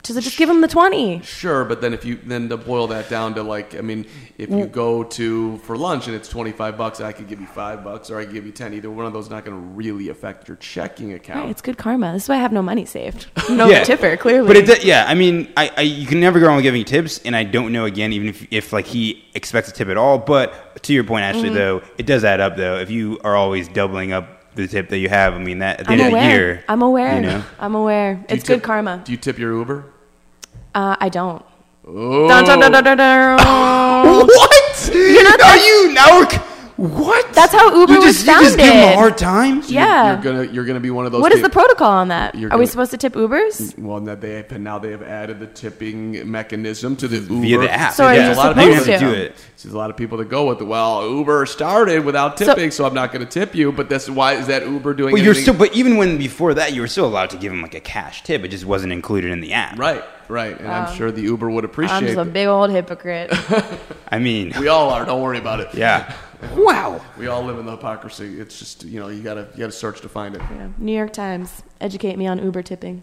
Just, just give them the twenty. Sure, but then if you then to boil that down to like, I mean, if you go to for lunch and it's twenty five bucks, I could give you five bucks, or I could give you ten. Either one of those is not going to really affect your checking account. Right, it's good karma. This is why I have no money saved. No Yeah. tipper, clearly. But it, does- yeah, I mean, I, I you can never go wrong with giving tips, and I don't know again, even if if like he expects a tip at all. But to your point, Ashley, Mm-hmm. though, it does add up though. If you are always doubling up the tip that you have, I mean, that at the I'm end of aware. the year, I'm aware. You know, I'm aware. Do you It's good tip- karma. Do you tip your Uber? Uh, I don't. Oh. Dun, dun, dun, dun, dun, dun. what? not Are you now? What? That's how Uber you was just, You just give him a founded. hard time. Yeah. You're gonna you're gonna be one of those. What is the people- protocol on that? You're Are we gonna- supposed to tip Ubers? Well, now they have, now they have added the tipping mechanism to the Uber Via the app. So are There's you a lot of you people have to supposed do to? it. There's a lot of people that go with it. Well, Uber started without So- tipping, so, I'm not going to tip you. But that's why is that Uber doing? Well, you're anything- still, but even when before that, you were still allowed to give him like a cash tip. It just wasn't included in the app. right, right, and I'm sure the Uber would I'm appreciate just a it. big old hypocrite. I mean, We all are. Don't worry about it. yeah. Wow. We all live in the hypocrisy. It's just you know you gotta you gotta search to find it. Yeah. New York Times, educate me on Uber tipping.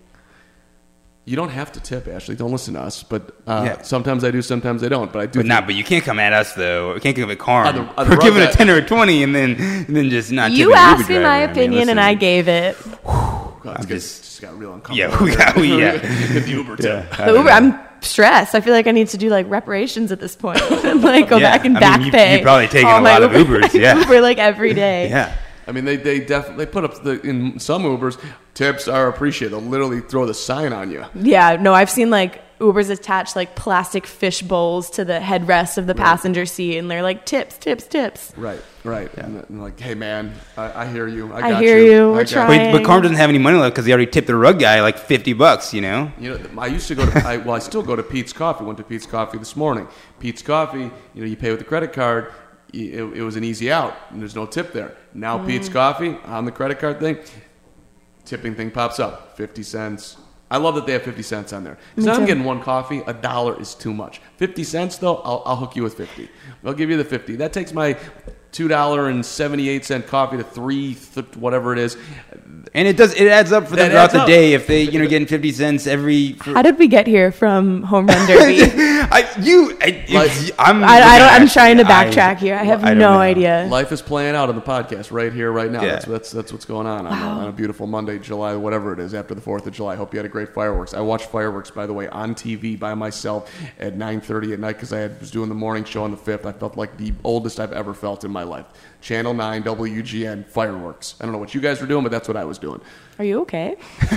You don't have to tip, Ashley. Don't listen to us. But uh, Yeah. sometimes I do, sometimes I don't. But I do. But think- not. But you can't come at us though. We can't give it Carm. Other- other We're giving rug a ten or a twenty, and then and then just not. You tipping the asked Uber me my driver. I mean, opinion, and listen. I gave it. God, it's I'm just, just- just got real uncomfortable. Yeah, we got. We, yeah. With the Uber tip. The Uber, I'm stressed. I feel like I need to do like reparations at this point, and like go Yeah. back and I mean, back you- pay. you've probably taken all a my lot of Uber, Ubers, yeah. Uber like every day. Yeah. I mean, they they definitely they put up the in some Ubers tips are appreciated. They'll literally throw the sign on you. Yeah, no, I've seen like Ubers attach like plastic fish bowls to the headrest of the passenger seat, and they're like tips, tips, tips. Right, right. And, and like, hey man, I, I hear you. I, I got hear you. you. I We're got trying. But, but Carm doesn't have any money left because he already tipped the rug guy like fifty bucks. You know. You know, I used to go to I, well, I still go to Pete's Coffee. Went to Pete's Coffee this morning. Pete's Coffee, you know, you pay with the credit card. It, it was an easy out, and there's no tip there. Now Mm. Pete's Coffee on the credit card thing, tipping thing pops up, fifty cents. I love that they have fifty cents on there. Because Me I'm too. getting one coffee, a dollar is too much. fifty cents though, I'll, I'll hook you with fifty. I'll give you the fifty. That takes my two dollars and seventy-eight cent coffee to three, th- whatever it is. And it does. It adds up for them That throughout adds the up. day if they, you know, getting fifty cents every. For, How did we get here from Home Run Derby? I you. I, Like- I'm. I, I don't. I'm trying to I- backtrack here. I have I don't no know. idea. Life is playing out on the podcast right here, right now. Yeah. That's, that's that's what's going on on, a, Wow. on a beautiful Monday, July, whatever it is, after the fourth of July. Hope you had a great fireworks. I watched fireworks, by the way, on T V by myself at nine thirty at night because I had, was doing the morning show on the fifth. I felt like the oldest I've ever felt in my life. Channel nine, W G N, fireworks. I don't know what you guys were doing, but that's what I was doing. Are you okay?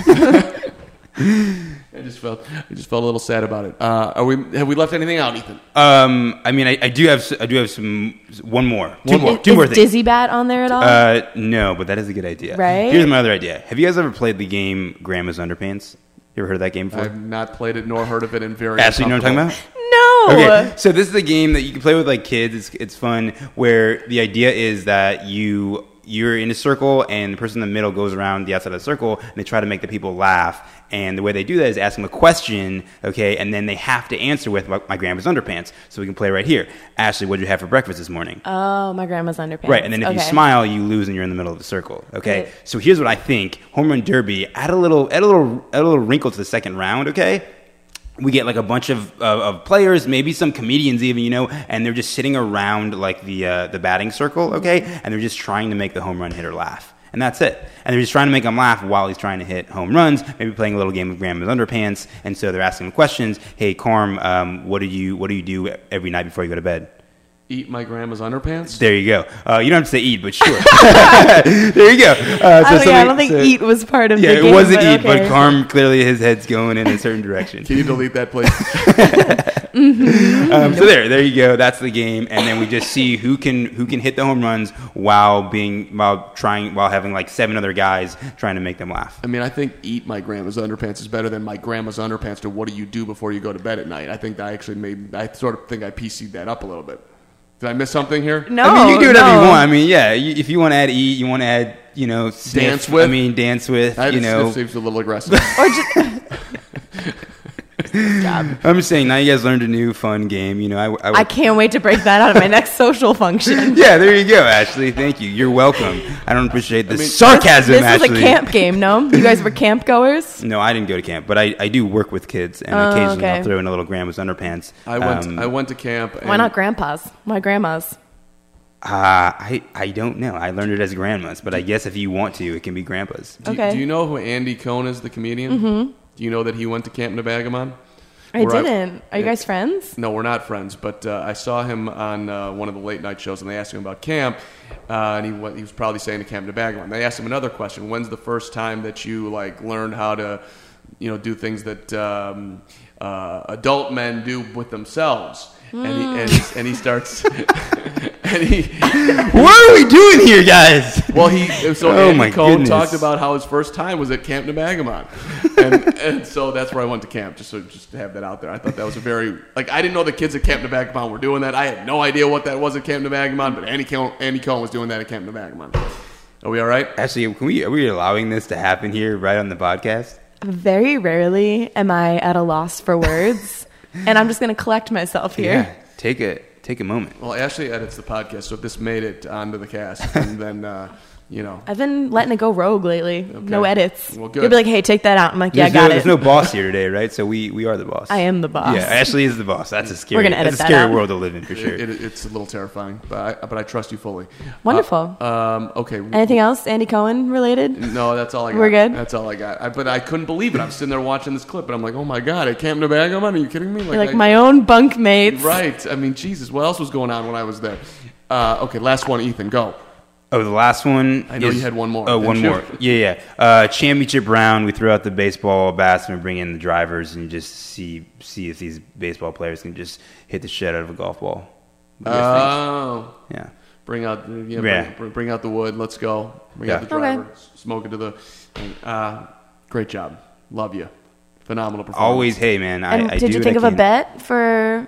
I just felt I just felt a little sad about it. Uh, are we? Have we left anything out, Ethan? Um. I mean, I, I do have. s- I do have some. One more. Two more. Is, Two more is things. Dizzy Bat on there at all? Uh, no, but that is a good idea. Right? Here's my other idea. Have you guys ever played the game Grandma's Underpants? You ever heard of that game before? I've not played it nor heard of it in very. Ashley, you know what I'm talking uncomfortable- about? no. Okay, so this is a game that you can play with like kids. It's it's fun. Where the idea is that you you're in a circle and the person in the middle goes around the outside of the circle and they try to make the people laugh. And the way they do that is ask them a question, okay, and then they have to answer with my, my grandma's underpants. So we can play right here. Ashley, what did you have for breakfast this morning? Oh, my grandma's underpants. Right, and then if you Okay. smile, you lose, and you're in the middle of the circle. Okay, Right. so here's what I think: Home Run Derby. Add a little, add a little, add a little wrinkle to the second round. Okay, we get like a bunch of, of of players, maybe some comedians even, you know, and they're just sitting around like the uh, the batting circle. Okay, and they're just trying to make the home run hitter laugh. And that's it. And they're just trying to make him laugh while he's trying to hit home runs, maybe playing a little game of Grandma's Underpants. And so they're asking him questions. Hey, Carm, um, what do you what do you do every night before you go to bed? Eat my grandma's underpants. There you go. Uh, you don't have to say eat, but sure. There you go. Uh, so I, don't, yeah, I somebody- don't think so- eat was part of Yeah, the game. it wasn't but eat, but okay. Carm clearly his head's going in a certain direction. Can you delete that, please? Um, so there, there you go. That's the game, and then we just see who can who can hit the home runs while being while trying while having like seven other guys trying to make them laugh. I mean, I think eat my grandma's underpants is better than my grandma's underpants to what do you do before you go to bed at night. I think I actually made, I sort of think I P C'd that up a little bit. Did I miss something here? No, I mean, you can do whatever no. you want. I mean, yeah, you, if you want to add eat, you want to add you know sniff, Dance with? I mean, dance with. I You know, sniff seems a little aggressive. Or just, job. I'm just saying, now you guys learned a new fun game. You know, I, I, I can't wait to break that out of my next social function. Yeah, there you go, Ashley. Thank you. You're welcome. I don't appreciate the I mean, sarcasm, This, this Ashley. was a camp game, no? You guys were camp goers? No, I didn't go to camp, but I, I do work with kids, and Oh, occasionally okay. I'll throw in a little grandma's underpants. I went. Um, I went to camp. And Why not grandpas? Why grandmas? Uh, I, I don't know. I learned it as grandmas, but I guess if you want to, it can be grandpas. Do, Okay. do you know who Andy Cohen is, the comedian? Mm-hmm. Do you know that he went to Camp Nebagamon? I Where I- didn't. Are you Yeah. guys friends? No, we're not friends, but uh, I saw him on uh, one of the late night shows, and they asked him about camp, uh, and he went, he was probably saying to Camp Nebagamon. They asked him another question: when's the first time that you like learned how to, you know, do things that um, uh, adult men do with themselves? And he and he, and he starts, and he. What are we doing here, guys? Well, he so Oh, Andy my Cohen goodness. talked about how his first time was at Camp Nebagamon, and, and so that's where I went to camp. Just so just to have that out there, I thought that was a very like I didn't know the kids at Camp Nebagamon were doing that. I had no idea what that was at Camp Nebagamon, but Andy Cohen, Andy Cohen was doing that at Camp Nebagamon. Are we all right? Actually, can we, are we allowing this to happen here right on the podcast? Very rarely am I at a loss for words, and I'm just going to collect myself here. Yeah. Take a, take a moment. Well, Ashley edits the podcast, so if this made it onto the cast, and then uh, you know. I've been letting it go rogue lately. No edits. Well, good. You'll be like, hey, take that out. I'm like, yeah, There's got no, it. There's no boss here today, right? So we, we are the boss. I am the boss. Yeah, Ashley is the boss. That's a scary, We're gonna edit that's a that scary out. world to live in for sure. It, it, it's a little terrifying, but I, but I trust you fully. Wonderful. Uh, um, okay. Anything else Andy Cohen related? No, that's all I got. We're good? That's all I got. I, but I couldn't believe it. I'm sitting there watching this clip, and I'm like, oh my god, at Camp Nebagamon? Are you kidding me? You're like I- my own bunk mates. Right. I mean, Jesus, what else was going on when I was there? Uh, okay, last one, Ethan, go. Oh, the last one. I know is- you had one more, Oh, didn't one you? more. Yeah, yeah. Uh, championship round. We throw out the baseball bats and we bring in the drivers and just see see if these baseball players can just hit the shit out of a golf ball. What do you guys Oh. think? Yeah. Bring out, the- yeah, Yeah. Bring, bring out the wood. Let's go. Bring out Yeah. the Okay. driver. Smoke it to the. thing. Uh, great job. Love you. Phenomenal performance. Always, hey man. I, And I did do you what think I of a can. bet for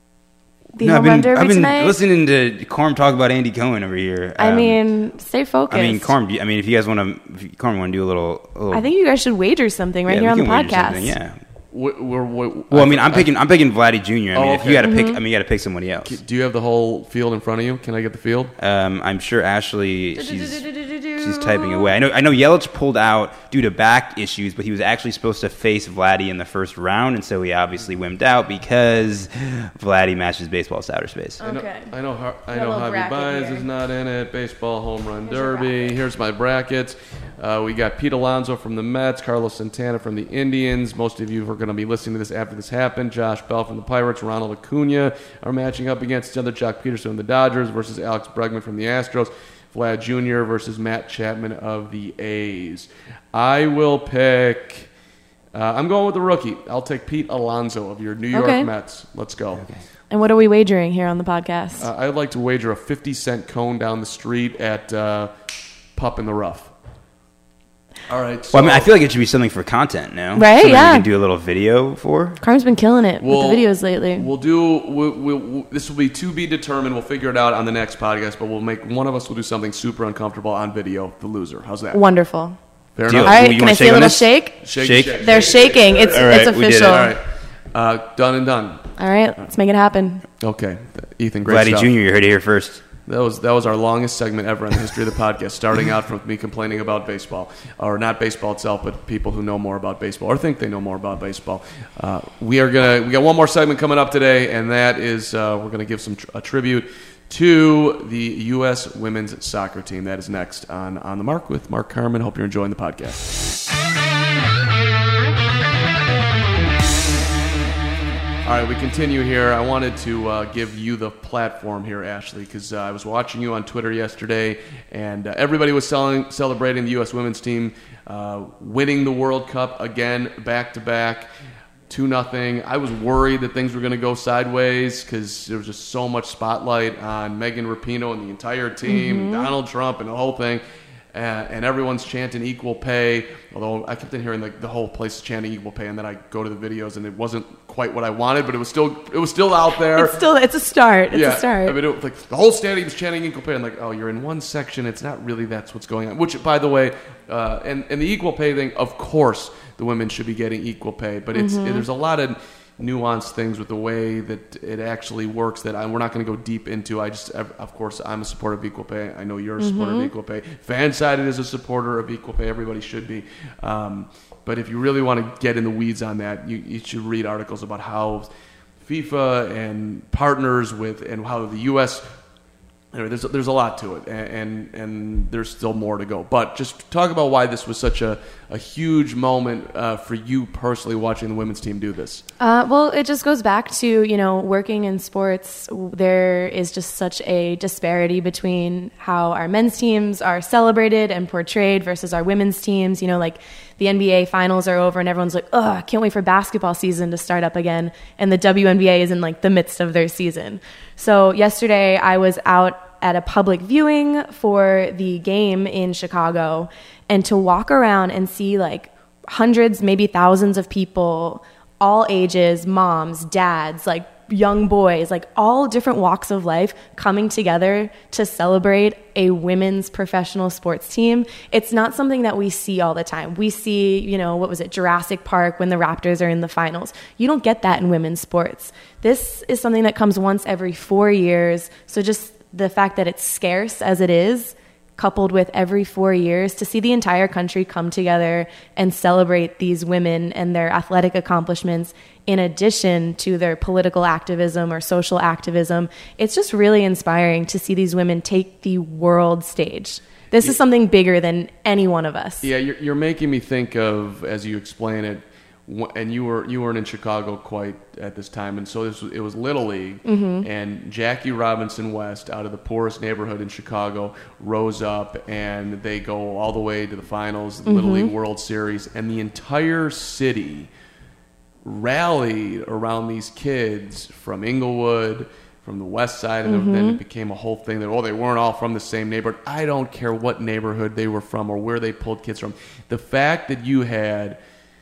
the No, I've home run been, derby I've been tonight? listening to Carm talk about Andy Cohen over here. I Um, mean, stay focused. I mean, Carm. I mean, if you guys want to, Carm, want to do a little, a little I think you guys should wager something right yeah, here we on the can wager podcast. something, Yeah. We're, we're, we're, Well, I mean, I'm picking, I'm picking Vladdy Junior I Oh, mean, if okay. you got to Mm-hmm. pick, I mean, you got to pick somebody else. Do you have the whole field in front of you? Can I get the field? Um, I'm sure Ashley, she's she's typing away. I know, I know Yelich pulled out due to back issues, but he was actually supposed to face Vladdy in the first round, and so he obviously wimped out because Vladdy matches baseball's outer space. I know, Okay. I know, Har- I Got a know little Javi bracket Baez here. is not in it. Baseball home run Here's your derby. bracket. Here's my brackets. Uh, we got Pete Alonso from the Mets, Carlos Santana from the Indians. Most of you are going to be listening to this after this happened. Josh Bell from the Pirates, Ronald Acuna are matching up against each other. Jock Peterson of the Dodgers versus Alex Bregman from the Astros. Vlad Junior versus Matt Chapman of the A's. I will pick. Uh, I'm going with the rookie. I'll take Pete Alonso of your New York Okay. Mets. Let's go. And what are we wagering here on the podcast? Uh, I'd like to wager a fifty cent cone down the street at uh, Pup in the Rough. All right. So Well, I mean, I feel like it should be something for content, no? Right, Something yeah. we can do a little video for. Carm's been killing it We'll- with the videos lately. We'll do. We'll, we'll, we'll, this will be to be determined. We'll figure it out on the next podcast. But we'll make one of us will do something super uncomfortable on video. The loser. How's that? Wonderful. Fair Deal. enough. All right, you can wanna I see shake a on little this? shake? Shake, Shake. shake, They're shake. shaking. It's All right, it's we did it. official. All right. Uh, done and done. All right, let's make it happen. Okay, Ethan. Great Vladdy stuff. Junior, you heard it here first. That was that was our longest segment ever in the history of the podcast. Starting out from me complaining about baseball, or not baseball itself, but people who know more about baseball or think they know more about baseball. Uh, we are gonna we got one more segment coming up today, and that is uh, we're gonna give some tr- a tribute to the U S women's soccer team. That is next on on the Mark with Mark Carman. Hope you're enjoying the podcast. All right, we continue here. I wanted to uh, give you the platform here, Ashley, because uh, I was watching you on Twitter yesterday, and uh, everybody was selling, celebrating the U S women's team uh, winning the World Cup again, back to back, two nothing. I was worried that things were going to go sideways because there was just so much spotlight on Megan Rapinoe and the entire team, Mm-hmm. Donald Trump, and the whole thing. Uh, and everyone's chanting equal pay, although I kept on hearing like the whole place is chanting equal pay, and then I go to the videos and it wasn't quite what I wanted, but it was still it was still out there. It's still it's a start. It's yeah, a start. I mean, it, like the whole stadium is chanting equal pay. I'm like, oh, you're in one section. It's not really that's what's going on. Which, by the way, uh, and and the equal pay thing, of course, the women should be getting equal pay. But it's Mm-hmm. there's a lot of nuanced things with the way that it actually works that I, we're not going to go deep into. I just, of course, I'm a supporter of equal pay. I know you're a supporter Mm-hmm. of equal pay. Fansided is a supporter of equal pay. Everybody should be. Um, but if you really want to get in the weeds on that, you, you should read articles about how FIFA and partners with, and how the U S Anyway, there's there's a lot to it, and, and and there's still more to go. But just talk about why this was such a, a huge moment uh, for you personally watching the women's team do this. Uh, well, it just goes back to, you know, working in sports. There is just such a disparity between how our men's teams are celebrated and portrayed versus our women's teams. You know, like the N B A finals are over and everyone's like, oh, I can't wait for basketball season to start up again. And the W N B A is in like the midst of their season. So yesterday I was out at a public viewing for the game in Chicago, and to walk around and see like hundreds, maybe thousands of people, all ages, moms, dads, like young boys, like all different walks of life coming together to celebrate a women's professional sports team. It's not something that we see all the time. We see, you know, what was it, Jurassic Park when the Raptors are in the finals. You don't get that in women's sports. This is something that comes once every four years. So just the fact that it's scarce as it is, coupled with every four years, to see the entire country come together and celebrate these women and their athletic accomplishments in addition to their political activism or social activism, it's just really inspiring to see these women take the world stage. This Yeah. is something bigger than any one of us. Yeah, you're, you're making me think of, as you explain it, wh- and you were you weren't in Chicago quite at this time, and so this was, it was Little League, Mm-hmm. and Jackie Robinson West, out of the poorest neighborhood in Chicago, rose up, and they go all the way to the finals, the Little Mm-hmm. League World Series, and the entire city rallied around these kids from Inglewood, from the west side, and Mm-hmm. then it became a whole thing that, oh, they weren't all from the same neighborhood. I don't care what neighborhood they were from or where they pulled kids from. The fact that you had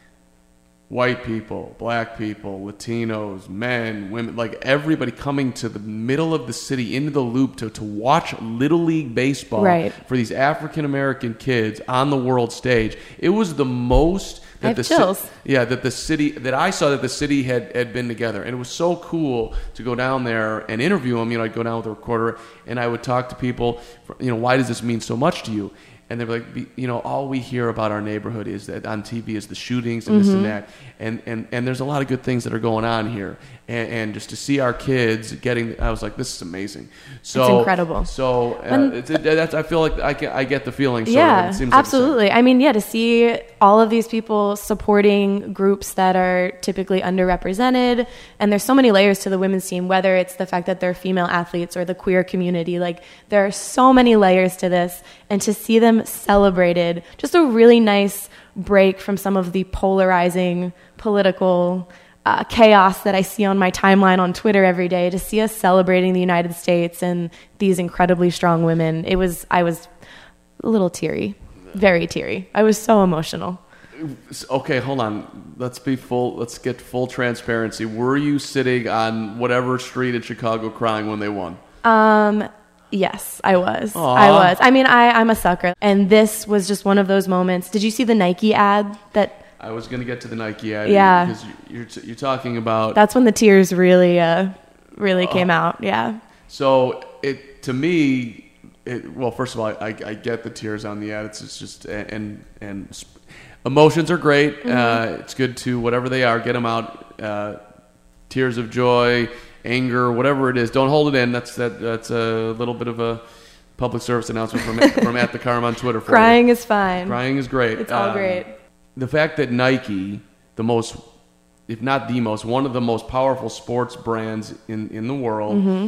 white people, black people, Latinos, men, women, like everybody coming to the middle of the city, into the loop to, to watch Little League Baseball Right. for these African-American kids on the world stage. It was the most that I have the ci- chills. yeah, that the city, that I saw that the city had, had been together. And it was so cool to go down there and interview them. You know, I'd go down with a recorder and I would talk to people, for, you know, why does this mean so much to you? And they're like, be- you know, all we hear about our neighborhood is that on T V is the shootings and this Mm-hmm. and that. And, and, and there's a lot of good things that are going on here. And, and just to see our kids getting, I was like, this is amazing. So It's incredible. So uh, When- it's, it, that's, I feel like I, can, I get the feeling. Sort Yeah, of. It seems like the same. absolutely. I mean, yeah, to see all of these people supporting groups that are typically underrepresented, and there's so many layers to the women's team, whether it's the fact that they're female athletes or the queer community. Like, there are so many layers to this, and to see them celebrated, just a really nice break from some of the polarizing political uh, chaos that I see on my timeline on Twitter every day. To see us celebrating the United States and these incredibly strong women, it was, I was a little teary, very teary. I was so emotional. Okay, hold on. Let's be full. Let's get full transparency. Were you sitting on whatever street in Chicago crying when they won? Um, yes, I was. Aw. I was. I mean, I, I'm a sucker, and this was just one of those moments. Did you see the Nike ad? That I was going to get to the Nike ad. Yeah. Because you're t- you're talking about. that's when the tears really, uh, really came out. Yeah. So it to me, it well, first of all, I, I get the tears on the ad. It's, it's just and and sp- emotions are great. Mm-hmm. Uh, it's good to whatever they are, get them out. Uh, tears of joy, anger, whatever it is. Don't hold it in. That's that. That's a little bit of a public service announcement from from at the Carm on Twitter. For Crying you. is fine. Crying is great. It's all Um, great. The fact that Nike, the most, if not the most, one of the most powerful sports brands in, in the world, Mm-hmm.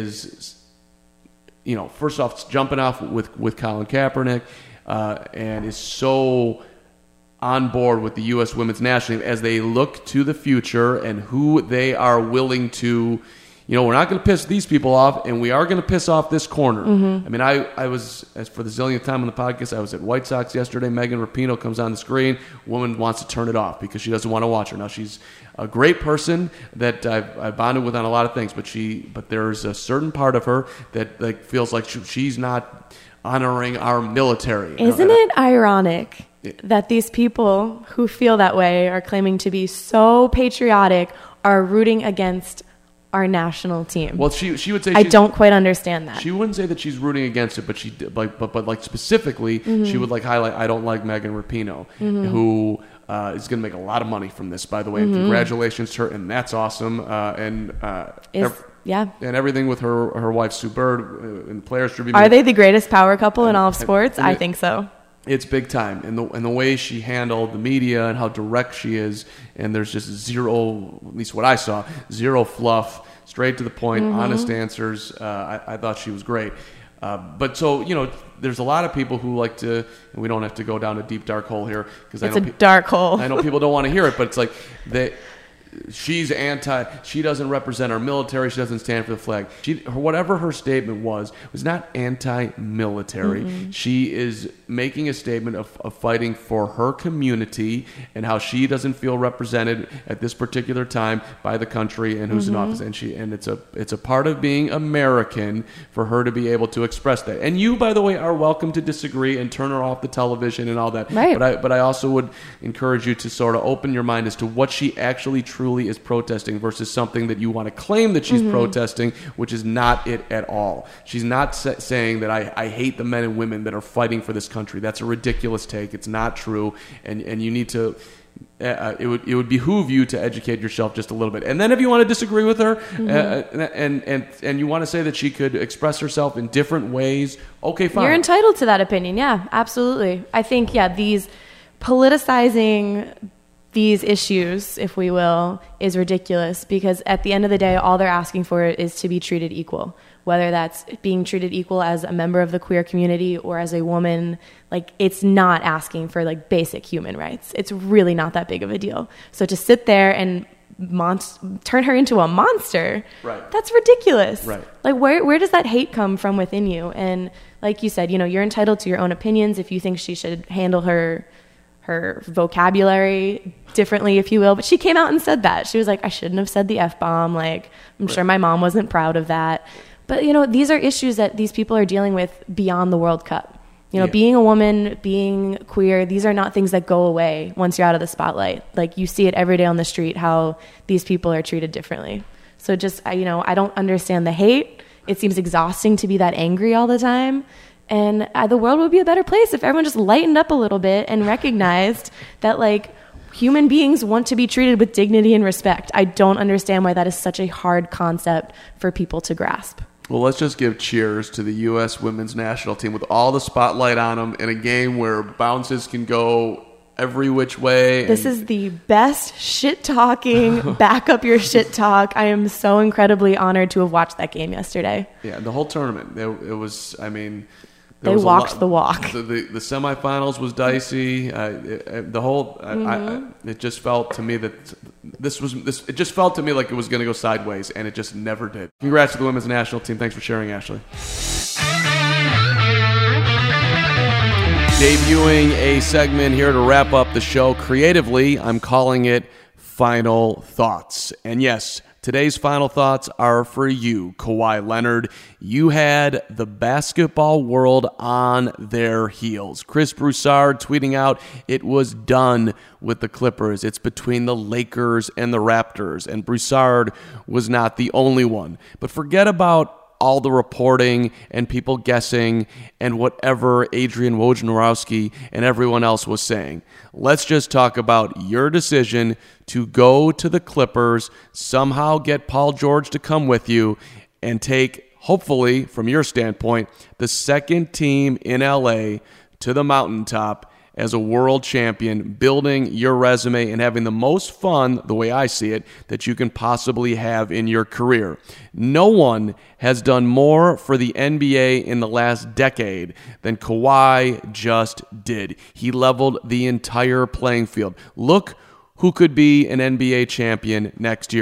is, you know, first off, jumping off with, with Colin Kaepernick, uh, and is so on board with the U S women's national team as they look to the future and who they are willing to, you know, we're not going to piss these people off, and we are going to piss off this corner. Mm-hmm. I mean, I, I was, as for the zillionth time on the podcast, I was at White Sox yesterday. Megan Rapinoe comes on the screen. Woman wants to turn it off because she doesn't want to watch her. Now, she's a great person that I've, I've bonded with on a lot of things, but she, but there's a certain part of her that like feels like she, she's not honoring our military. Isn't it ironic that these people who feel that way are claiming to be so patriotic are rooting against our national team. Well, she she would say I she's, don't quite understand that. She wouldn't say that she's rooting against it, but she like but but like specifically, mm-hmm. she would like highlight. I don't like Megan Rapinoe, mm-hmm. who uh, is going to make a lot of money from this. By the way, mm-hmm. congratulations to her, and that's awesome. Uh, and uh, is, ev- yeah, and everything with her her wife Sue Bird uh, and Players Tribune. Are they the greatest power couple and, in all of sports? And, and I it, think so. It's big time, and the and the way she handled the media and how direct she is, and there's just zero, at least what I saw, zero fluff, straight to the point, mm-hmm. honest answers. Uh, I, I thought she was great. Uh, but so you know, there's a lot of people who like to, and we don't have to go down a deep dark hole here because I it's know a pe- dark hole. I know people don't want to hear it, but it's like they. She's anti. She doesn't represent our military. She doesn't stand for the flag. She, her, whatever her statement was, was not anti-military. Mm-hmm. She is making a statement of, of fighting for her community and how she doesn't feel represented at this particular time by the country and who's mm-hmm. in office. And she and it's a it's a part of being American for her to be able to express that. And you, by the way, are welcome to disagree and turn her off the television and all that. Right. But I but I also would encourage you to sort of open your mind as to what she actually truly is protesting versus something that you want to claim that she's mm-hmm. protesting, which is not it at all. She's not sa- saying that I, I hate the men and women that are fighting for this country. That's a ridiculous take. It's not true, and and you need to. Uh, it would it would behoove you to educate yourself just a little bit, and then if you want to disagree with her, mm-hmm. uh, and and and you want to say that she could express herself in different ways, okay, fine. You're entitled to that opinion. Yeah, absolutely. I think yeah, these politicizing these issues, if we will, is ridiculous because at the end of the day, all they're asking for is to be treated equal. Whether that's being treated equal as a member of the queer community or as a woman, like it's not asking for like basic human rights. It's really not that big of a deal. So to sit there and mon- turn her into a monster, right. that's ridiculous. Right. Like where where does that hate come from within you? And like you said, you know, you're entitled to your own opinions. If you think she should handle her her vocabulary differently, if you will. But she came out and said that. She was like, I shouldn't have said the F-bomb. Like, I'm right. sure my mom wasn't proud of that. But, you know, these are issues that these people are dealing with beyond the World Cup. You know, yeah. being a woman, being queer, these are not things that go away once you're out of the spotlight. Like, you see it every day on the street, how these people are treated differently. So just, you know, I don't understand the hate. It seems exhausting to be that angry all the time. And uh, the world would be a better place if everyone just lightened up a little bit and recognized that, like, human beings want to be treated with dignity and respect. I don't understand why that is such a hard concept for people to grasp. Well, let's just give cheers to the U S women's national team with all the spotlight on them in a game where bounces can go every which way. This is the best shit-talking, back up your shit talk. I am so incredibly honored to have watched that game yesterday. Yeah, the whole tournament. It, it was, I mean... They walked the walk. The, the, the semifinals was dicey. Uh, it, the whole, mm-hmm. I, I, it just felt to me that this was this. It just felt to me like it was going to go sideways, and it just never did. Congrats to the women's national team. Thanks for sharing, Ashley. Debuting a segment here to wrap up the show creatively. I'm calling it Final Thoughts, and yes. Today's final thoughts are for you, Kawhi Leonard. You had the basketball world on their heels. Chris Broussard tweeting out, it was done with the Clippers. It's between the Lakers and the Raptors. And Broussard was not the only one. But forget about all the reporting and people guessing and whatever Adrian Wojnarowski and everyone else was saying. Let's just talk about your decision to go to the Clippers, somehow get Paul George to come with you, and take, hopefully, from your standpoint, the second team in L A to the mountaintop as a world champion, building your resume and having the most fun, the way I see it, that you can possibly have in your career. No one has done more for the N B A in the last decade than Kawhi just did. He leveled the entire playing field. Look who could be an N B A champion next year.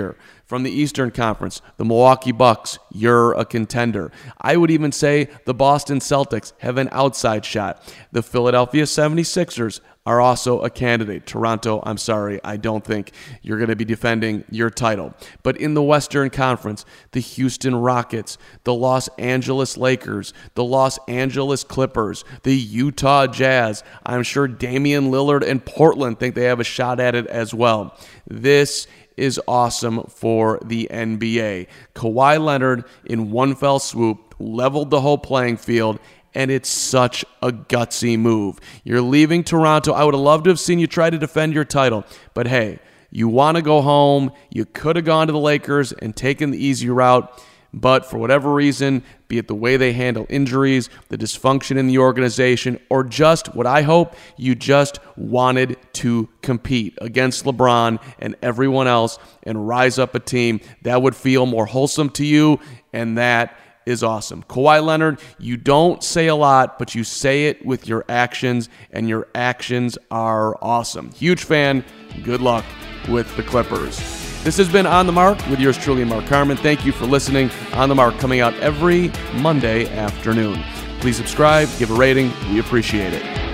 From the Eastern Conference, the Milwaukee Bucks, you're a contender. I would even say the Boston Celtics have an outside shot. The Philadelphia seventy-sixers are also a candidate. Toronto, I'm sorry, I don't think you're going to be defending your title. But in the Western Conference, the Houston Rockets, the Los Angeles Lakers, the Los Angeles Clippers, the Utah Jazz, I'm sure Damian Lillard and Portland think they have a shot at it as well. This is awesome for the N B A. Kawhi Leonard, in one fell swoop, leveled the whole playing field, and it's such a gutsy move. You're leaving Toronto. I would have loved to have seen you try to defend your title, but hey, you want to go home. You could have gone to the Lakers and taken the easy route, but for whatever reason, be it the way they handle injuries, the dysfunction in the organization, or just what I hope, you just wanted to compete against LeBron and everyone else and rise up a team that would feel more wholesome to you, and that is awesome. Kawhi Leonard, you don't say a lot, but you say it with your actions, and your actions are awesome. Huge fan. Good luck with the Clippers. This has been On the Mark with yours truly, Mark Carman. Thank you for listening. On the Mark coming out every Monday afternoon. Please subscribe, give a rating. We appreciate it.